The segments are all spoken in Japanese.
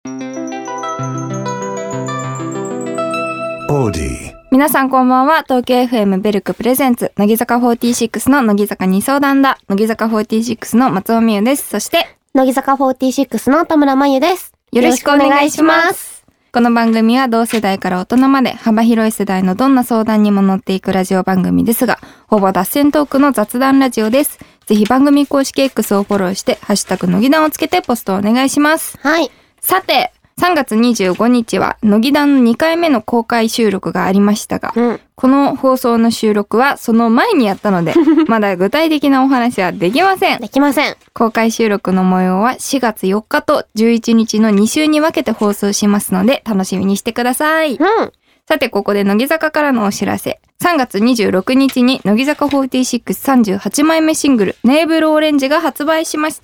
皆さんこんばんは。東京 FM ベルクプレゼンツ乃木坂46の乃木坂に相談だ。乃木坂46の松尾美優です。そして乃木坂46の田村真由です。 よろしくお願いします。この番組は同世代から大人まで幅広い世代のどんな相談にも乗っていくラジオ番組ですが、ほぼ脱線トークの雑談ラジオです。ぜひ番組公式 X をフォローしてハッシュタグ乃木談をつけてポストをお願いします。 はい。 さて、3月25日は乃木談の2回目の公開収録がありましたが、この放送の収録はその前にやったのでまだ具体的なお話はできません。 できません。 公開収録の模様は4月4日と11日の2週に分けて放送しますので楽しみにしてください。さて、ここで乃木坂からのお知らせ。3月26日に乃木坂4638枚目シングルネーブルオレンジが発売しました。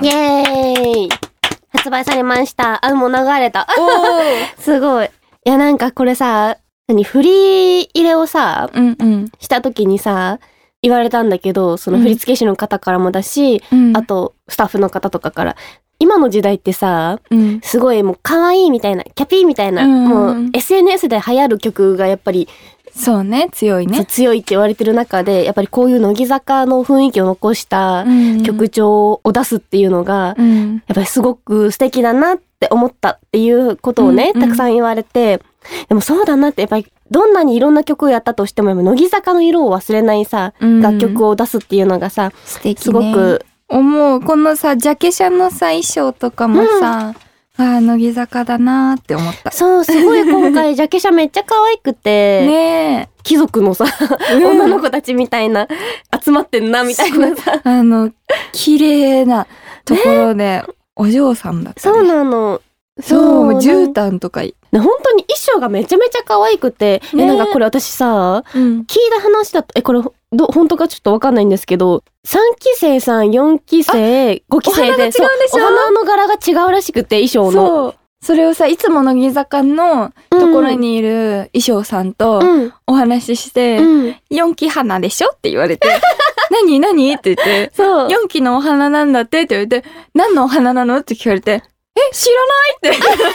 イエーイ。発売されました。もう流れた。すごい。いや、なんかこれさ、振り入れをさ、した時にさ、言われたんだけど、その振付師の方からもだし、あとスタッフの方とかから、今の時代ってさ、すごいもう可愛いみたいな、キャピーみたいな、もう SNS で流行る曲がやっぱり、 そうね、強いね。 強いって言われてる中で、やっぱりこういう乃木坂の雰囲気を残した曲調を出すっていうのが、やっぱりすごく素敵だなって思ったっていうことをね、たくさん言われて、でもそうだなって、やっぱりどんなにいろんな曲をやったとしても、乃木坂の色を忘れないさ、楽曲を出すっていうのがさ、 素敵ね、 すごく思う。このさ、ジャケ写のさ、衣装とかもさ、乃木坂だなーって思った。 そう、すごい今回ジャケ写めっちゃ可愛くて、 ねえ、 貴族のさ、女の子たちみたいな集まってんなみたいなさ、 綺麗なところで、お嬢さんだった、ね。 そうなの。 そう、絨毯とか本当に衣装がめちゃめちゃ可愛くて、なんかこれ私さ、聞いた話だと、これ本当かちょっとわかんないんですけど、3期生さん、4期生、5期生で、お花の柄が違うらしくて、衣装の。 そう。それをさ、いつも乃木坂のところにいる衣装さんとお話しして、4期花でしょって言われて、何って言って、4期のお花なんだって言われて、何のお花なのって聞かれて、知らないって言われて、知らない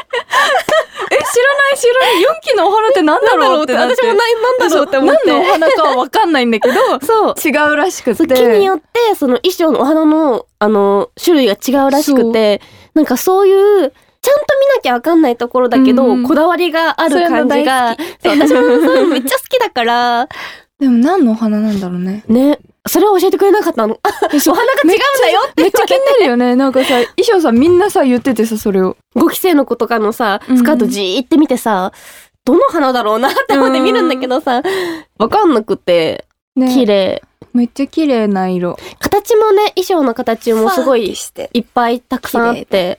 4期のお花って何だろうってなって、 私も何だろうって思って、 何のお花かは分かんないんだけど、そう違うらしくて、 木によってその衣装のお花の種類が違うらしくて、なんかそういうちゃんと見なきゃ分かんないところだけど、こだわりがある感じが、私もそういうのめっちゃ好きだから。 でも何のお花なんだろうね。 ね。それを教えてくれなかったの。お花が違うんだよってめっちゃ気になるよね。なんかさ、衣装さんみんなさ言っててさ、それを。 5期生の子とかのさ、スカートじーって見てさ、どの花だろうなって思って見るんだけどさ、わかんなくて、綺麗。 めっちゃ綺麗な色。 形もね、衣装の形もすごいいっぱいたくさんあって、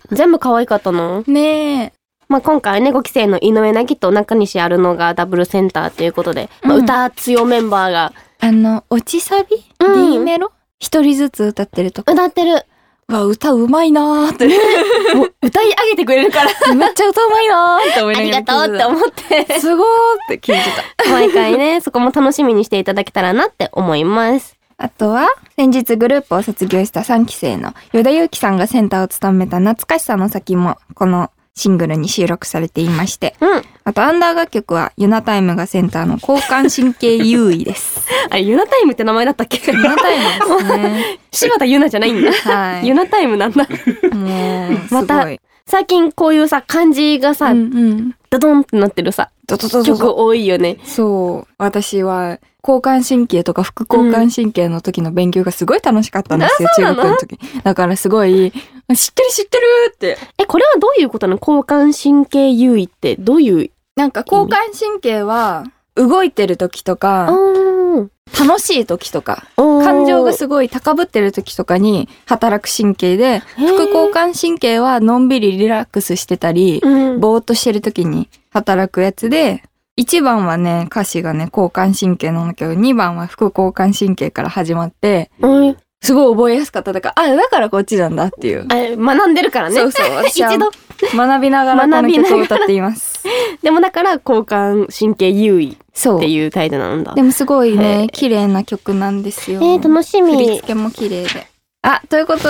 全部可愛かったの。 ねえ。 まあ今回ね、5期生の井上凪と中西アルノがダブルセンターということで、歌強メンバーが。 落ちサビ ?D メロ一人ずつ歌ってるとか。 歌ってる。 歌うまいなーって。 もう歌い上げてくれるから。 めっちゃ歌うまいなーって思いながら。 ありがとうって思って。 すごーって聞いてた。 毎回ね、そこも楽しみにしていただけたらなって思います。 あとは、先日グループを卒業した3期生の与田祐希さんがセンターを務めた懐かしさの先も、このシングルに収録されていまして、あとアンダー楽曲はユナタイムがセンターの交感神経優位です。 あれユナタイムって名前だったっけ？ ユナタイムですね。 柴田ユナじゃないんだ。はい。ユナタイムなんだ。 もうまた最近こういうさ漢字がさ、ドドンってなってるさ曲多いよね。 そう。私は交感神経とか副交感神経の時の勉強がすごい楽しかったんですよ、中学の時。だからすごい、知ってるって。 これはどういうことなの？交感神経優位ってどういう？ なんか交感神経は動いてる時とか、楽しい時とか、感情がすごい高ぶってる時とかに働く神経で、副交感神経はのんびりリラックスしてたり、ぼーっとしてる時に働くやつで、1番はね、歌詞がね、交感神経なんだけど、2番は副交感神経から始まって、すごい覚えやすかった。だから、だからこっちなんだっていう。 学んでるからね。 そうそう。私は学びながらこの曲を歌っています。 でもだから交感神経優位っていうタイトルなんだ。 でもすごいね、綺麗な曲なんですよ。 楽しみ。 振り付けも綺麗で。ということで、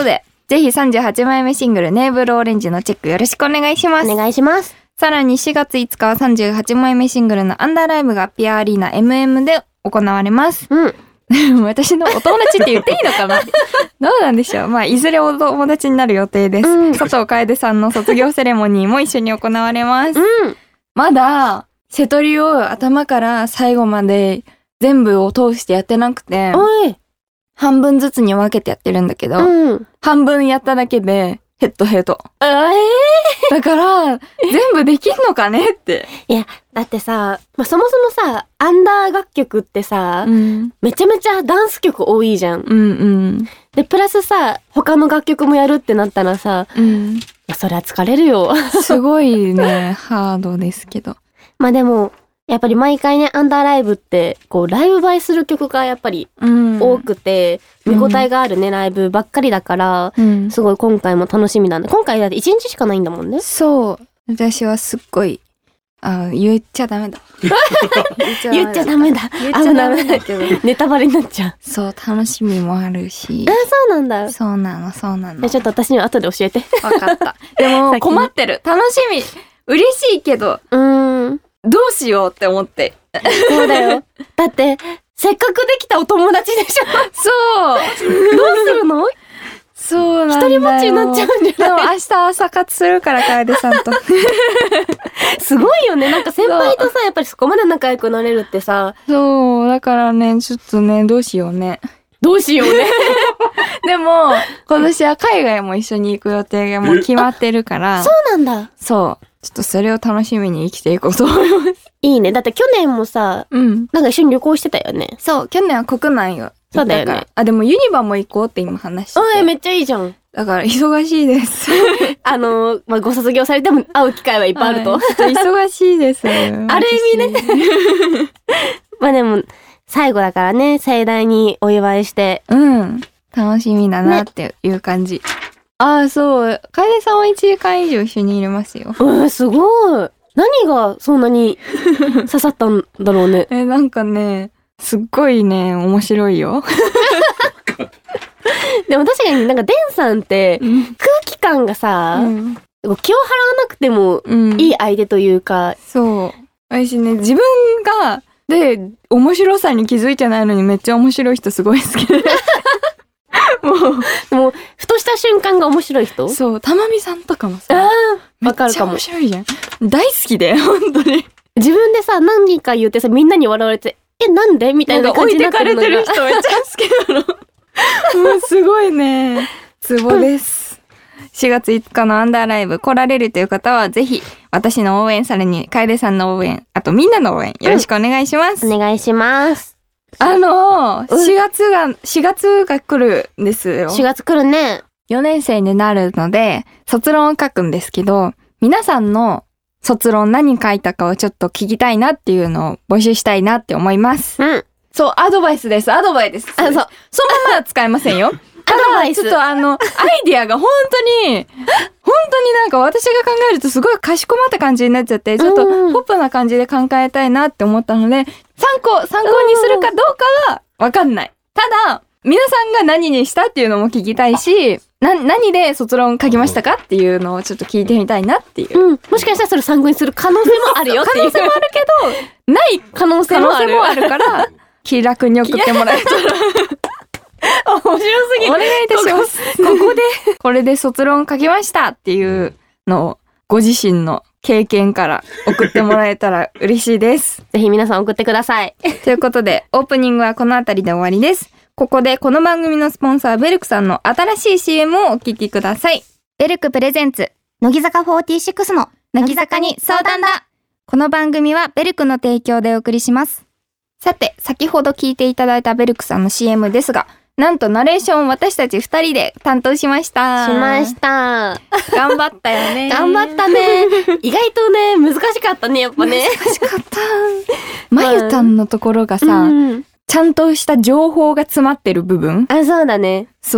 ぜひ38枚目シングルネーブルオレンジのチェックよろしくお願いします。 お願いします。 さらに4月5日は38枚目シングルのアンダーライブがピアアリーナ MM で行われます。私のお友達って言っていいのかなどうなんでしょう。まあ、いずれお友達になる予定です。佐藤楓さんの卒業セレモニーも一緒に行われます。まだ、瀬戸りを頭から最後まで全部を通してやってなくて、半分ずつに分けてやってるんだけど、半分やっただけでヘッドヘッド。だから、全部できんのかねって。 いや、だってさ、そもそもさ、アンダー楽曲ってさ、めちゃめちゃダンス曲多いじゃん。で、プラスさ、他の楽曲もやるってなったらさ、そりゃ疲れるよ。 すごいね、ハードですけど。 でも、やっぱり毎回ね、アンダーライブって、こう、ライブ映えする曲がやっぱり多くて、見応えがあるね、ライブばっかりだから、すごい今回も楽しみなんだ。今回だって1日しかないんだもんね。 そう。私はすっごい、言っちゃダメだ。 言っちゃダメだ。 言っちゃダメだけど。 ネタバレになっちゃう。 そう、楽しみもあるし。 そうなんだ。 そうなの。 ちょっと私には後で教えて。 わかった。でも、困ってる。楽しみ。嬉しいけど。どうしようって思って。 そうだよ。だって、せっかくできたお友達でしょ。 そう。 どうするの？ そうなんだよ。 一人ぼっちになっちゃうんじゃない？ でも明日朝活するから、楓さんと。 すごいよね。なんか先輩とさ、やっぱりそこまで仲良くなれるってさ。 そう、だからね、ちょっとね、どうしようね。でも、今年は海外も一緒に行く予定がもう決まってるから。 そうなんだ。 そう。ちょっとそれを楽しみに生きていこうと思います。 いいね。だって去年もさ、なんか一緒に旅行してたよね。 そう、去年は国内よ。 そうだよね。 でもユニバも行こうって今話してて。 めっちゃいいじゃん。 だから忙しいです。 ご卒業されても会う機会はいっぱいあると。 ちょっと忙しいです。ある意味ね。でも、最後だからね、盛大にお祝いして。 楽しみだなっていう感じ。そう。楓さんは1時間以上一緒にいれますよ。 すごい。何がそんなに刺さったんだろうね。 なんかね、すっごいね、面白いよ。 でも確かになんかデンさんって空気感がさ、気を払わなくてもいい相手というか。 そう。私ね、自分が、面白さに気づいてないのにめっちゃ面白い人すごい好きで。 もう、ふとした瞬間が面白い人？ そう、たまみさんとかもさ、 わかるかも。 めっちゃ面白いじゃん。大好きで、本当に。 自分でさ、何か言ってさ、みんなに笑われて、なんでみたいな感じになってるのが。 置いてかれてる人めっちゃ好きなの。もうすごいね、ツボです。4月5日のアンダーライブ来られるという方は、ぜひ、私の応援、さらに、楓さんの応援、あとみんなの応援、よろしくお願いします。 お願いします。 4月が来るんですよ。 4月来るね。 4年生になるので、卒論を書くんですけど、皆さんの卒論何書いたかをちょっと聞きたいなっていうのを募集したいなって思います。そう、アドバイスです。そう。そのままは使えませんよ。ただ、ちょっとアイディアが本当になんか私が考えるとすごいかしこまった感じになっちゃって、ちょっとポップな感じで考えたいなって思ったので、参考にするかどうかはわかんない。ただ、皆さんが何にしたっていうのも聞きたいし、何で卒論書きましたかっていうのをちょっと聞いてみたいなっていう。 もしかしたらそれ参考にする可能性もあるよっていう。 可能性もあるけど、ない可能性もあるから、気楽に送ってもらえたら。 面白すぎる。 お願いいたします。これで卒論書きましたっていうのをご自身の経験から送ってもらえたら嬉しいです。 ぜひ皆さん送ってください。 ということで、オープニングはこのあたりで終わりです。ここでこの番組のスポンサーベルクさんの新しい CM をお聞きください。ベルクプレゼンツ、乃木坂46の乃木坂に相談だ。この番組はベルクの提供でお送りします。さて、先ほど聞いていただいたベルクさんの CM ですが、なんとナレーション私たち2人で担当しました。 頑張ったよね。 頑張ったね。意外とね、難しかったね、やっぱね。 難しかった。まゆたんのところがさ、ちゃんとした情報が詰まってる部分。 そうだね。 そう。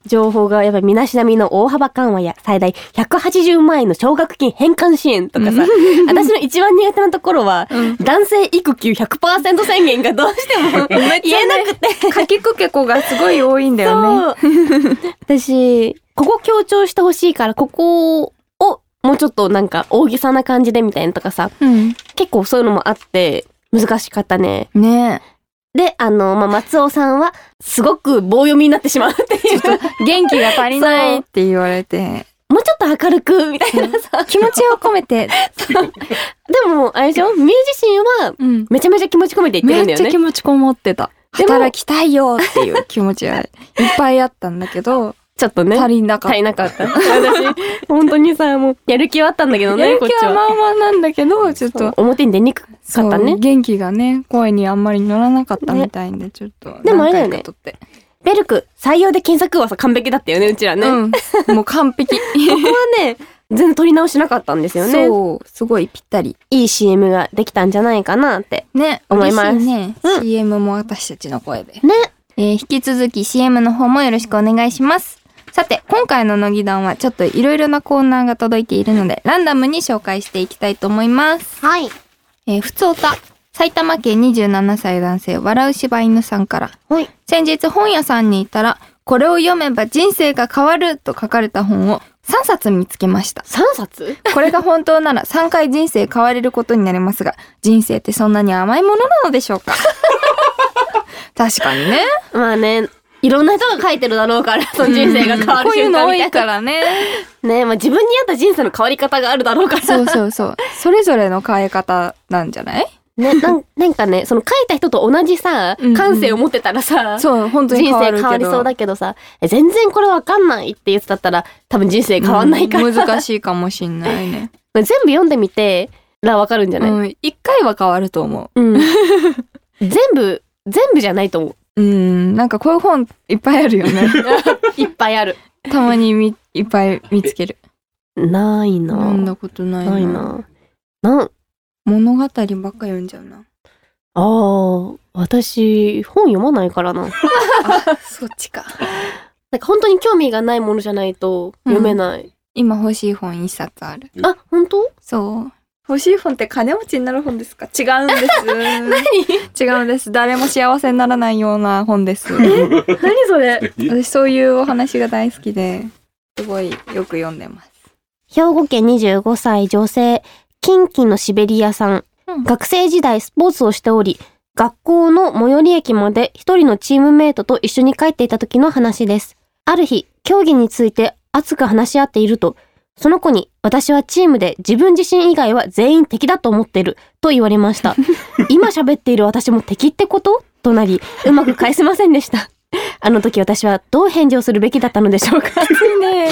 情報がやっぱり身だしなみの大幅緩和や最大180万円の奨学金返還支援とかさ、私の一番苦手なところは、男性育休 100% 宣言がどうしても言えなくて。 かきくけ子がすごい多いんだよね。 私、ここ強調してほしいから、ここをもうちょっとなんか大げさな感じでみたいなとかさ、結構そういうのもあって難しかったね。 ねえ。で、松尾さんはすごく棒読みになってしまうっていう。 元気が足りないって言われて。 もうちょっと明るくみたいなさ。 気持ちを込めて。 でも、あれでしょ？ミュージシンはめちゃめちゃ気持ち込めて言ってるんだよね。 めっちゃ気持ちこもってた。働きたいよっていう気持ちはいっぱいあったんだけど、 ちょっとね。足りなかった。私、本当にさ、もう、やる気はあったんだけどね、こっちは。 やる気はまあまあなんだけど、ちょっと。 表に出にくかったね。 元気がね、声にあんまり乗らなかったみたいんで、ちょっと。 でもあれだよね。ベルク、採用で検索はさ、完璧だったよね、うちらね。 もう完璧。ここはね、全然取り直しなかったんですよね。 そう、すごいぴったり。 いい CM ができたんじゃないかなって。 ね、 思います。 ね、CM も私たちの声で。 ね。 引き続き CM の方もよろしくお願いします。さて、今回の乃木談はちょっといろいろなコーナーが届いているので、ランダムに紹介していきたいと思います。 はい。 ふつおた、埼玉県27歳男性、笑う柴犬さんから。 はい。 先日本屋さんにいたら、これを読めば人生が変わると書かれた本を3冊見つけました。 3冊？ これが本当なら3回人生変われることになりますが、人生ってそんなに甘いものなのでしょうか？確かにね。 まあね。いろんな人が書いてるだろうから、その人生が変わる瞬間みたいな。 こういうの多いからね。 ね、まあ自分に合った人生の変わり方があるだろうから。 そうそうそう。それぞれの変え方なんじゃない？ ね、なんかね、その書いた人と同じさ、感性を持ってたらさ、 そう、本当に人生変わりそうだけどさ、全然これわかんないって言ってたら、多分人生変わんないから。 難しいかもしんないね。 全部読んでみてらわかるんじゃない？ 一回は変わると思う。 全部じゃないと思う。 なんかこういう本いっぱいあるよね。 いっぱいある。 たまにいっぱい見つける。 ないな。 読んだことないな。 ないな。 物語ばっか読んじゃうな。 ああ、私本読まないからな。 そっちか。 なんか本当に興味がないものじゃないと読めない。 今欲しい本1冊ある。 あ、本当？ そう。欲しい本って金持ちになる本ですか？違うんです。 何？ 違うんです。誰も幸せにならないような本です。 何それ？ 私そういうお話が大好きで、すごいよく読んでます。 兵庫県25歳女性、キンキのシベリアさん。学生時代スポーツをしており、学校の最寄り駅まで一人のチームメイトと一緒に帰っていた時の話です。ある日、競技について熱く話し合っていると、その子に私はチームで自分自身以外は全員敵だと思っていると言われました。今喋っている私も敵ってこととなり、うまく返せませんでした。あの時私はどう返事をするべきだったのでしょうか？ きついね。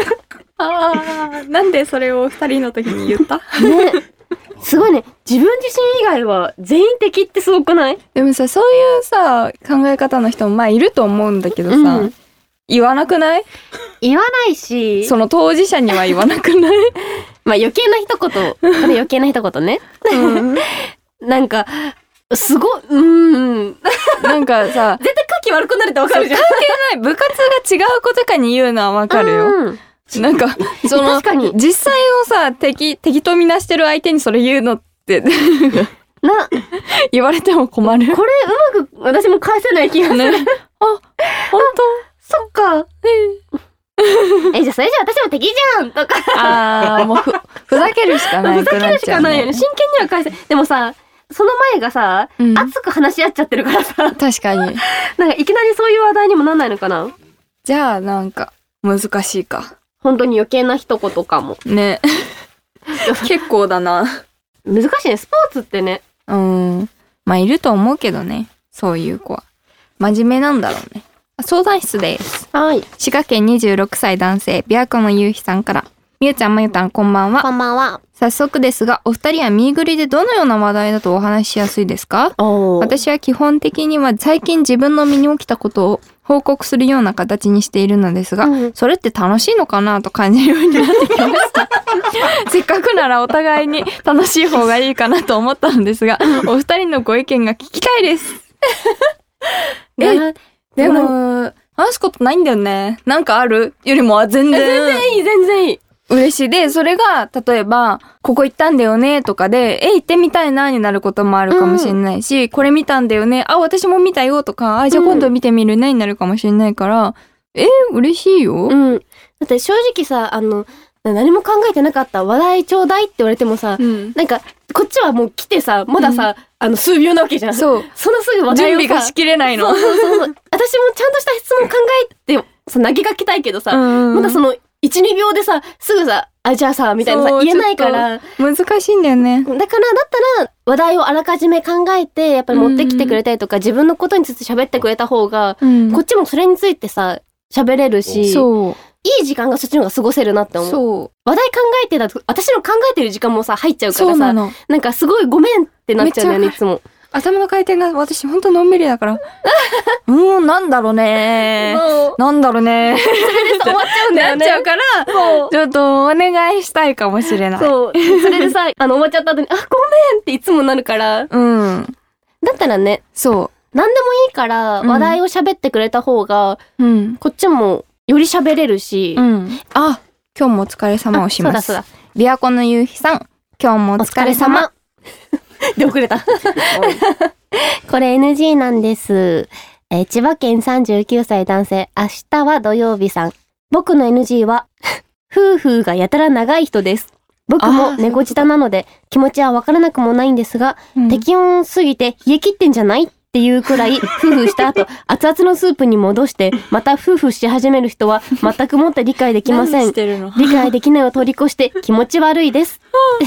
なんでそれを2人の時に言った？ ね。すごいね。自分自身以外は全員敵ってすごくない？ でもさ、そういうさ、考え方の人もまあいると思うんだけどさ、言わなくない？ 言わないし、 その当事者には言わなくない？ まあ余計な一言、これ余計な一言ね。なんか、すごい、 なんかさ、 絶対書き悪くなるってわかるじゃん。 関係ない。部活が違う子とかに言うのはわかるよ。なんか、その、 確かに実際をさ、敵とみなしてる相手にそれ言うのって、言われても困る。 これうまく私も返せない気がする。 ね、あ、ほんと？ そっか。じゃあそれじゃ私も敵じゃんとか。もうふざけるしかない。 ふざけるしかないよね。真剣には返せ。でもさ、その前がさ、熱く話し合っちゃってるからさ。 確かに。 なんかいきなりそういう話題にもなんないのかな？ じゃあなんか、難しいか。 本当に余計な一言かも。 ね。結構だな。 難しいね、スポーツってね。 まあいると思うけどね。そういう子は。真面目なんだろうね。相談室です。 はい。 滋賀県26歳男性、琵琶湖の夕日さんから。みゆちゃん、まゆたん、こんばんは。 こんばんは。 早速ですが、お二人はミーグリでどのような話題だとお話ししやすいですか？私は基本的には最近自分の身に起きたことを報告するような形にしているのですが、それって楽しいのかなと感じるようになってきました。せっかくならお互いに楽しい方がいいかなと思ったのですが、お二人のご意見が聞きたいです。でも、 話すことないんだよね。なんかあるよりも全然いい。 嬉しい。で、それが、例えば、ここ行ったんだよねとかで、行ってみたいなになることもあるかもしれないし、これ見たんだよね、私も見たよとか、じゃあ今度見てみるねになるかもしれないから、嬉しいよ。 だって正直さ、何も考えてなかった話題ちょうだいって言われてもさ、なんか、こっちはもう来てさ、まださ、数秒なわけじゃん。 そう。 そのすぐ話題を準備がしきれないの。 そう。私もちゃんとした質問考えて、投げかけたいけどさ、まだその、1、2秒でさ、すぐさ、じゃあさ、みたいなさ、言えないから。 難しいんだよね。 だったら、話題をあらかじめ考えて、やっぱり持ってきてくれたりとか、自分のことについて喋ってくれた方が、こっちもそれについてさ、喋れるし、いい時間がそっちの方が過ごせるなって思う。話題考えてたと、私の考えてる時間もさ、入っちゃうからさ、なんかすごいごめんってなっちゃうんだよね、いつも。 頭の回転が私ほんとのんびりだから。なんだろうね。なんだろうね。 それでさ、終わっちゃうんだよね。 なっちゃうから、ちょっとお願いしたいかもしれない。 そう。それでさ、終わっちゃった後に、ごめんっていつもなるから。だったらね、何でもいいから、話題を喋ってくれた方が、こっちもより喋れるし。 今日もお疲れ様をします。 そうだ。 琵琶湖の夕日さん、今日もお疲れ様。 で遅れた。これ NG なんです。千葉県39歳男性、明日は土曜日さん。僕の NG は、夫婦がやたら長い人です。僕も猫舌なので気持ちはわからなくもないんですが、適温すぎて冷え切ってんじゃないっていうくらい、夫婦した後、熱々のスープに戻して、また夫婦し始める人は全くもって理解できません。理解できないを通り越して気持ち悪いです。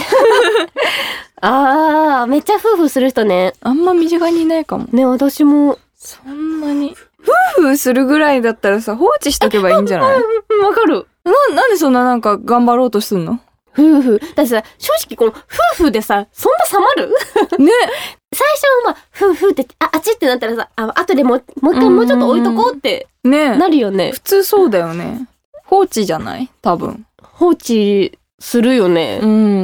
めっちゃ夫婦する人ね。 あんま身近にいないかも。 ね、私も。 そんなに。夫婦するぐらいだったらさ、放置しとけばいいんじゃない？ わかる。 なんでそんななんか頑張ろうとすんの？ 夫婦。だってさ、正直この夫婦でさ、そんな冷まる？ ね。 最初は夫婦って、あっちってなったらさ、後でもう一回もうちょっと置いとこうって、なるよね。 普通そうだよね。放置じゃない？多分。 放置するよね。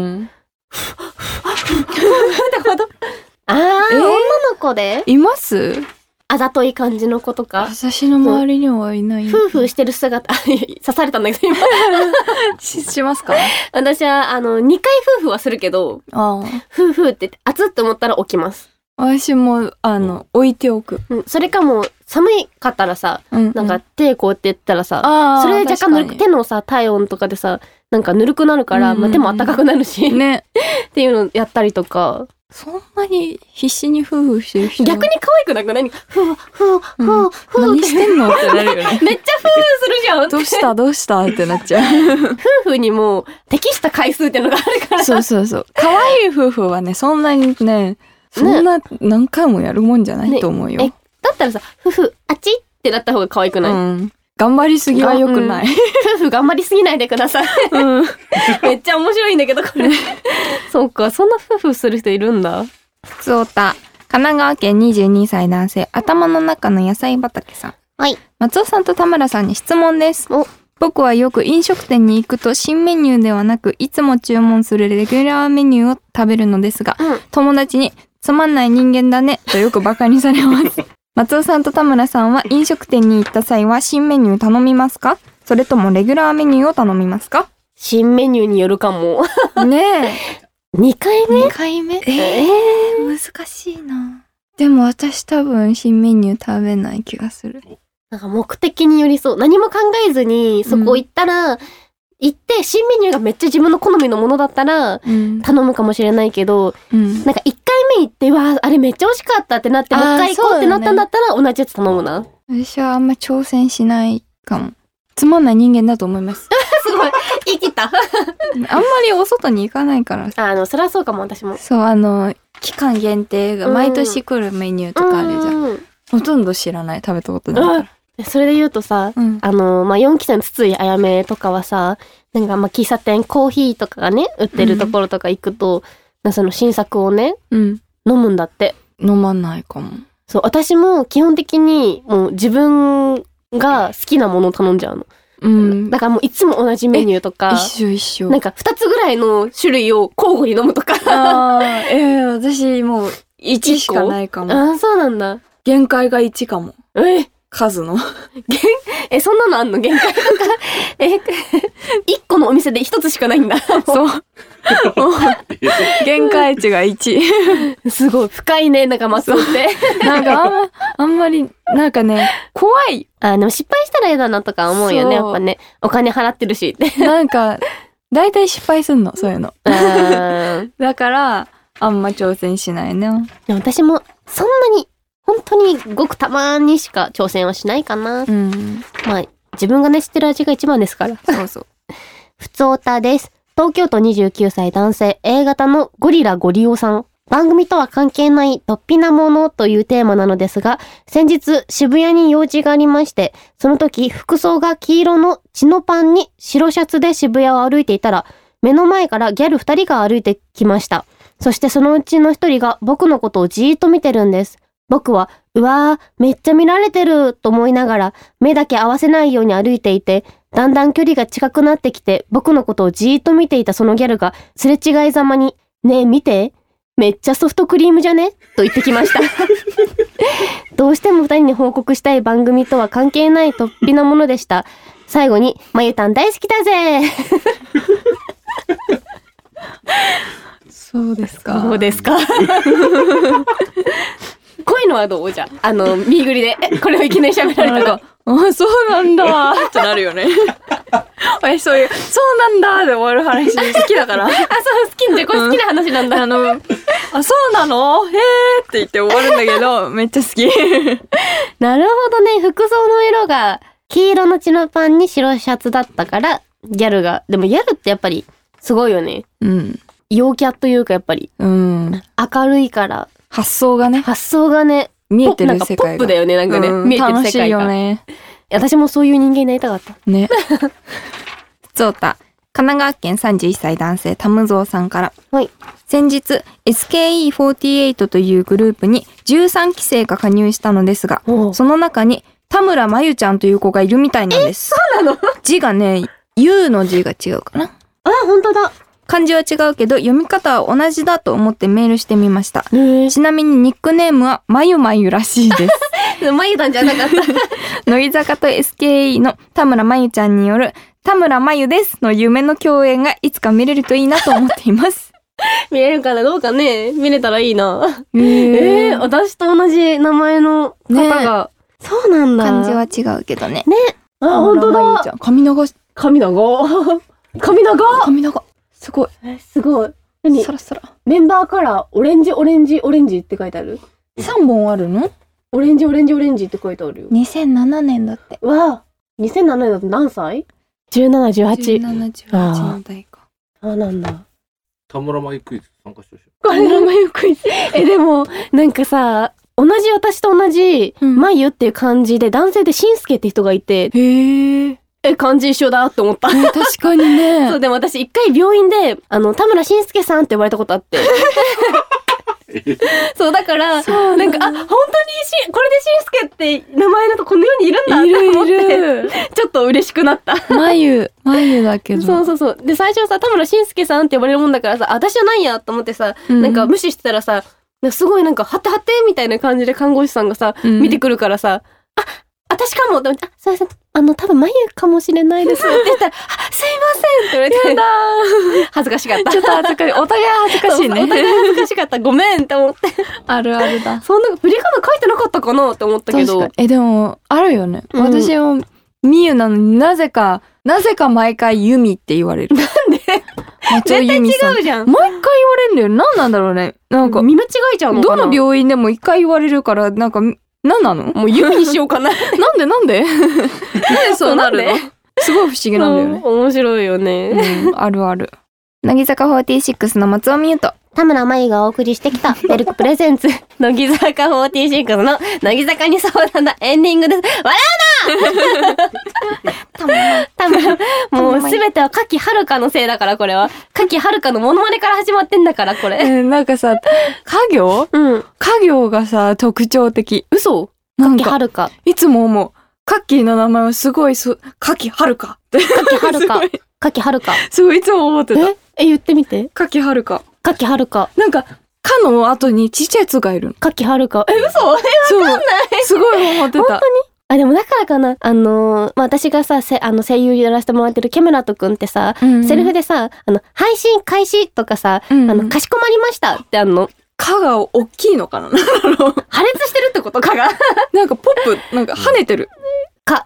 女の子でいます？ あざとい感じの子とか。 私の周りにはいない。 夫婦してる姿、刺されたんだけど今。 しますか？ 私は、2回夫婦はするけど、夫婦って熱って思ったら起きます。 私も、置いておく。 それかも、寒かったらさ、なんか手こうやって言ったらさ、それで若干手のさ、体温とかでさ、なんかぬるくなるから、手も暖かくなるし、ね。っていうのやったりとか。 そんなに必死に夫婦してる人逆に可愛くなくない？ 何してんのってなるよね。 めっちゃ夫婦するじゃん。 どうしたってなっちゃう。 夫婦にも適した回数っていうのがあるから。 そう。可愛い夫婦はね、そんなにね、そんな何回もやるもんじゃないと思うよ。 だったらさ、夫婦あっちってなった方が可愛くない？ 頑張りすぎは良くない。 夫婦頑張りすぎないでください。めっちゃ面白いんだけど、これ。そうか、そんな夫婦する人いるんだ。 ふつおた。神奈川県22歳男性、頭の中の野菜畑さん。 はい。 松尾さんと田村さんに質問です。僕はよく飲食店に行くと新メニューではなく、いつも注文するレギュラーメニューを食べるのですが、友達につまんない人間だねとよくバカにされます。松尾さんと田村さんは飲食店に行った際は新メニュー頼みますか？それともレギュラーメニューを頼みますか？ 新メニューによるかも。 ねえ。 2回目？ 2回目？難しいな。でも私多分新メニュー食べない気がする。 なんか目的によりそう。何も考えずにそこ行ったら、行って新メニューがめっちゃ自分の好みのものだったら頼むかもしれないけど、なんか1回目行ってあれめっちゃ美味しかったってなってもう一回行こうってなったんだったら同じやつ頼むな。 私はあんま挑戦しないかも。つまんない人間だと思います。 すごい言い切った。 あんまりお外に行かないから。 そりゃそうかも私も。 そう、期間限定が毎年来るメニューとかあるじゃん。ほとんど知らない、食べたことないから。 それで言うとさ、4期生の筒井あやめとかはさ、なんか喫茶店、コーヒーとかがね、売ってるところとか行くと、その新作をね、飲むんだって。 飲まないかも。 そう、私も基本的にもう自分が好きなものを頼んじゃうの。だからもういつも同じメニューとか。 一緒。 なんか2つぐらいの種類を交互に飲むとか。 私もう1しかないかも。 そうなんだ。 限界が1かも。 数の。 そんなのあんの限界とか。1個のお店で1つしかないんだ。 そう。限界値が1。 すごい、深いね、仲間って。 なんかあんまり、なんかね、怖い。 でも失敗したら嫌だなとか思うよね、やっぱね。お金払ってるし。 なんか、だいたい失敗すんの、そういうの。だから、あんま挑戦しないね。 私も、そんなに、本当にごくたまにしか挑戦はしないかな。まあ、自分がね、知ってる味が一番ですから。 そうそう。 ふつおたです。東京都29歳男性 A 型のゴリラゴリオさん。番組とは関係ない突飛なものというテーマなのですが、先日渋谷に用事がありまして、その時服装が黄色のチノパンに白シャツで渋谷を歩いていたら、目の前からギャル2人が歩いてきました。そしてそのうちの1人が僕のことをじーっと見てるんです。僕は、うわー、めっちゃ見られてると思いながら、目だけ合わせないように歩いていて、だんだん距離が近くなってきて、僕のことをじーっと見ていたそのギャルが、すれ違いざまに、ねえ見て、めっちゃソフトクリームじゃねと言ってきました。どうしても2人に報告したい番組とは関係ない突飛なものでした。最後に、まゆたん大好きだぜそうですか。 そうですか。こういうのはどうじゃ見ぐりで、これをいきなり喋られたら。 あ、そうなんだってなるよね。私そういう、そうなんだで終わる話好きだから。 そう、好きんじゃ、これ好きな話なんだ。 そうなの？へーって言って終わるんだけど、めっちゃ好き。 なるほどね、服装の色が、黄色のチノパンに白シャツだったから、ギャルが、でもギャルってやっぱり、すごいよね。陽キャというかやっぱり、明るいから。発想がね、 見えてる世界が。 ポップだよね、なんかね。見えてる世界が。 楽しいよね。 私もそういう人間になりたかった。 ね。ふつおた。神奈川県31歳男性タムゾウさんから。 はい。 先日、SKE48 というグループに13期生が加入したのですが、その中に田村真由ちゃんという子がいるみたいなんです。 そうなの？ 字がね、U の字が違うかな。 あ、本当だ。 漢字は違うけど読み方は同じだと思ってメールしてみました。ちなみにニックネームはまゆまゆらしいです。 まゆたんじゃなかった。 乃木坂と SKE の田村真由ちゃんによる田村真由ですの夢の共演がいつか見れるといいなと思っています。 見れるかな、どうかね、見れたらいいな。私と同じ名前の方が、そうなんだ。 漢字は違うけどね。 ね。あ、本当だ。 髪長。すごい。 すごい。何？ サラサラ。 メンバーカラー、オレンジって書いてある？ 3 本あるの？ オレンジって書いてあるよ。 2007年だって。 わぁ、2007年だって何歳？ 17、18。 17、18の代か。 あ、なんだ。 田村真由クイズ参加してほしい。 田村真由クイズ。でも、なんかさ、私と同じ、真由っていう漢字で、男性でしんすけって人がいて、漢字一緒だって思った。 確かにね。 そう、でも私一回病院で、田村しんすけさんって言われたことあって。そう、だから、なんか、本当にこれでしんすけって名前だとこの世にいるんだって思って、ちょっと嬉しくなった。 まゆだけど。 そう。で、最初さ、田村しんすけさんって呼ばれるもんだからさ、私じゃないやと思ってさ、なんか無視してたらさ、すごいなんか、はてみたいな感じで看護師さんがさ、見てくるからさ、私かもって思って、すいません、多分眉かもしれないですって言ったら、すいませんって言われて、やだ恥ずかしかった。 ちょっと恥ずかしい。お互い恥ずかしいね。 お互い恥ずかしかった。ごめんって思って。 あるあるだ。 そんな、振り仮名書いてなかったかなって思ったけど。 でも、あるよね。私も、みゆなのになぜか毎回ユミって言われる。 なんで？ 絶対違うじゃん。 毎回言われるんだよ。何なんだろうね。なんか、 見間違えちゃうのかな？ どの病院でも一回言われるから、なんか、何なの？ もうユミにしようかな。 なんでそうなるの？すごい不思議なんだよね。 面白いよね。 あるある。乃木坂46の松尾美優と田村真由がお送りしてきたベルクプレゼンツ乃木坂46の乃木坂に相談だエンディングです。笑うな田村もうすべては柿遥香のせいだから、これは柿遥香のモノマネから始まってんだから、これ。 なんかさ、家業がさ特徴的。 嘘？柿遥香いつも思う。カッキーの名前はすごい柿遥香って。 柿遥香。 すごいいつも思ってた。 言ってみて。 柿遥香。 柿遥香。 なんか、かの後にちっちゃいやつがいるの。 柿遥香。嘘？わかんない。 すごい思ってた。 本当に？ でもだからかな。私がさ、声優やらせてもらってるケムラトくんってさ、セリフでさ、配信開始とかさ、かしこまりましたって蚊が大きいのかな。 破裂してるってこと蚊が。 なんかポップ、なんか跳ねてる。 か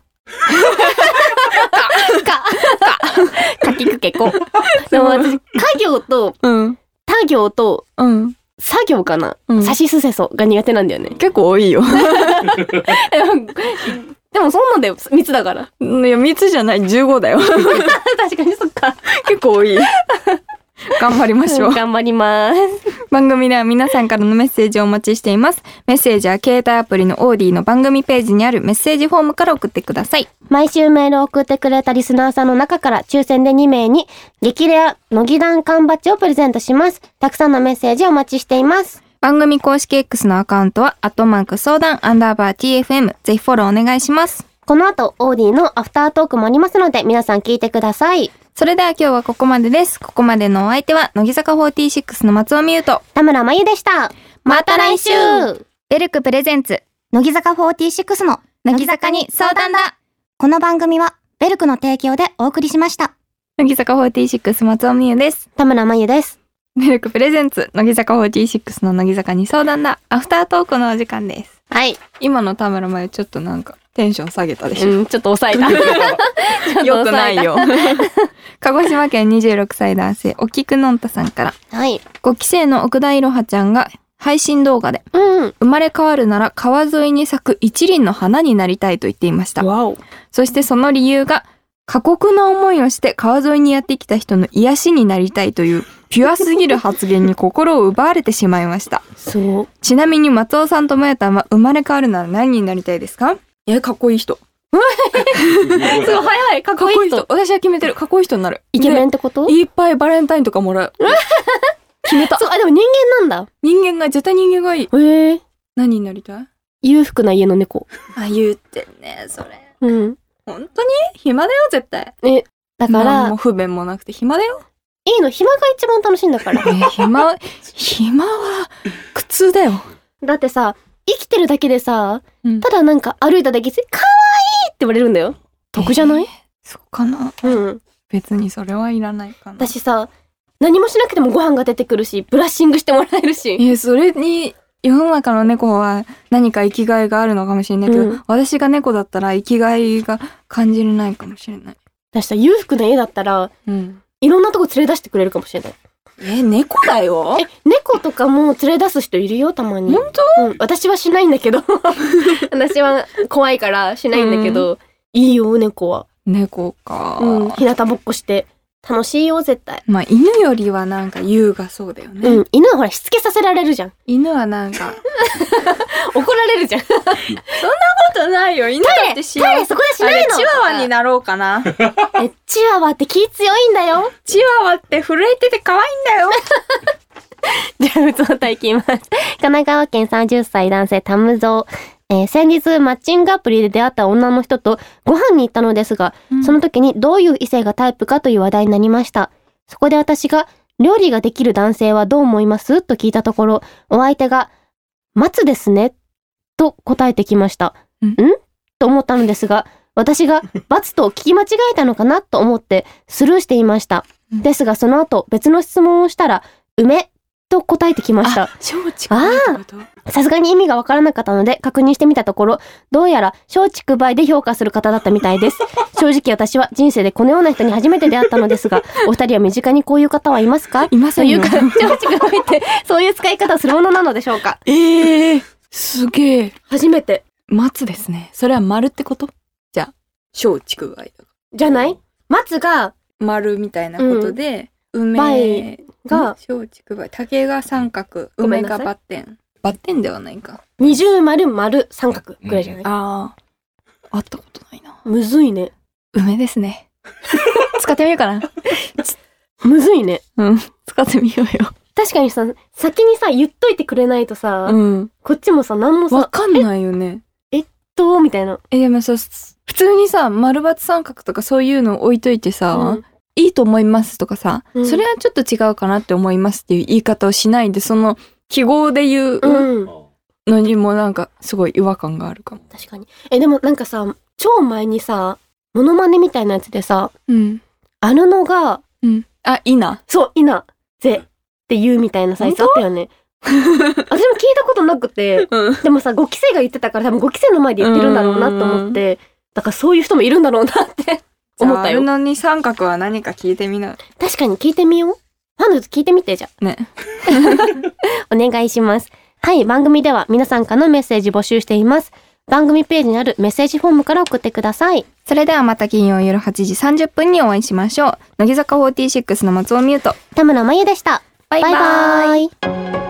きくけこ。でも私、家業と、他行と、作業かな、さしすせそが苦手なんだよね。 結構多いよ。 でもそんなんだよ、3つだから。 いや、3つじゃない、15だよ。 確かにそっか。 結構多い。頑張りましょう。 頑張ります。 番組では皆さんからのメッセージをお待ちしています。メッセージは携帯アプリのオーディの番組ページにあるメッセージフォームから送ってください。 毎週メールを送ってくれたリスナーさんの中から抽選で2名に激レア乃木団缶バッジをプレゼントします。たくさんのメッセージをお待ちしています。 番組公式 X のアカウントは@相談_TFM、ぜひフォローお願いします。 この後オーディのアフタートークもありますので皆さん聞いてください。 それでは今日はここまでです。ここまでのお相手は乃木坂46の松尾美優と田村真由でした。 また来週。 ベルクプレゼンツ乃木坂46の乃木坂に相談だ。この番組はベルクの提供でお送りしました。 乃木坂46松尾美優です。 田村真由です。 ベルクプレゼンツ乃木坂46の乃木坂に相談だ。アフタートークのお時間です。 はい。 今の田村真由ちょっとなんかテンション下げたでしょ。 ちょっと抑えた。 よくないよ。鹿児島県26歳男性おきくのんたさんから。 はい。 5期生の奥田いろはちゃんが配信動画で、生まれ変わるなら川沿いに咲く一輪の花になりたいと言っていました。そしてその理由が過酷な思いをして川沿いにやってきた人の癒しになりたいというピュアすぎる発言に心を奪われてしまいました。 そう。 ちなみに松尾さんともやたんは生まれ変わるなら何になりたいですか？かっこいい人。 すごい早い。かっこいい人。 私は決めてる。かっこいい人になる。 イケメンってこと？ いっぱいバレンタインとかもらう。決めた。 そう、でも人間なんだ。 絶対人間がいい。何になりたい？ 裕福な家の猫。 言ってんね、それ。本当に暇だよ、絶対。 だから。 もう不便もなくて暇だよ。 いいの、暇が一番楽しいんだから。 暇は苦痛だよ。 だってさ、生きてるだけでさ、ただなんか歩いただけで、かわいいって言われるんだよ。得じゃない？ そうかな。別にそれはいらないかな。 私さ、何もしなくてもご飯が出てくるし、ブラッシングしてもらえるし。 それに、世の中の猫は何か生きがいがあるのかもしれないけど、私が猫だったら生きがいが感じれないかもしれない。 私さ、裕福な家だったら、いろんなとこ連れ出してくれるかもしれない。 猫だよ。 猫とかも連れ出す人いるよ、たまに。 本当？ 私はしないんだけど。私は怖いからしないんだけど、いいよ、猫は。 猫か。 日向ぼっこして。楽しいよ、絶対。 犬よりはなんか優雅そうだよね。 犬はほら、しつけさせられるじゃん。 犬はなんか。 怒られるじゃん。そんなことないよ。犬だってそこでしないの。 チワワになろうかな。 チワワって気強いんだよ。 チワワって震えてて可愛いんだよ。 じゃあ、普通歌いきます。神奈川県30歳男性タムゾウ。先日マッチングアプリで出会った女の人とご飯に行ったのですが、その時にどういう異性がタイプかという話題になりました。そこで私が料理ができる男性はどう思いますと聞いたところ、お相手が松ですねと答えてきました。と思ったのですが、私が×と聞き間違えたのかなと思ってスルーしていました。ですがその後別の質問をしたら梅と答えてきました。さすがに意味がわからなかったので確認してみたところ、どうやら松竹梅で評価する方だったみたいです。正直私は人生でこのような人に初めて出会ったのですが、お二人は身近にこういう方はいますか？ いませんよ。 松竹梅ってそういう使い方をするものなのでしょうか？ すげえ。 初めて。 松ですね。それは丸ってこと？じゃあ松竹梅じゃない？松が丸みたいなことで、梅が松竹梅、竹が三角、梅がバッテン。バッテンではないか。 二重丸丸三角ぐらいじゃない？ あったことないな。 むずいね。 梅ですね。使ってみようかな。 むずいね。 使ってみようよ。 確かにさ、先にさ言っといてくれないとさ、こっちもさ何もさわかんないよね。 みたいな。 でもさ、普通にさ、丸×三角とかそういうの置いといてさ、いいと思いますとかさ、それはちょっと違うかなって思いますっていう言い方をしないで、その記号で言う、 のにもなんかすごい違和感があるかも。 確かに。でもなんかさ、超前にさ、モノマネみたいなやつでさ、あるのが、 あ、いな。 そう、いなぜって言うみたいなサイズあったよね。私も聞いたことなくて、でもさ、5期生が言ってたから多分5期生の前で言ってるんだろうなと思って、だからそういう人もいるんだろうなって思ったよ。 あるのに三角は何か聞いてみな。 確かに聞いてみよう。ファンの人聞いてみてじゃん。 ね。 お願いします。はい、番組では皆さんからのメッセージ募集しています。番組ページにあるメッセージフォームから送ってください。 それではまた金曜夜8時30分にお会いしましょう。乃木坂46の松尾美優と田村真由でした。 バイバイ。 バイバイ。